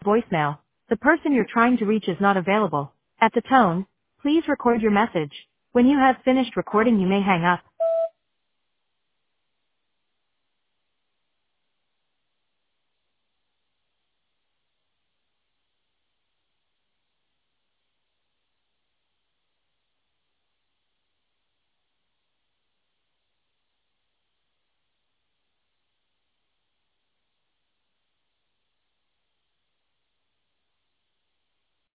voicemail. The person you're trying to reach is not available. At the tone, please record your message. When you have finished recording, you may hang up.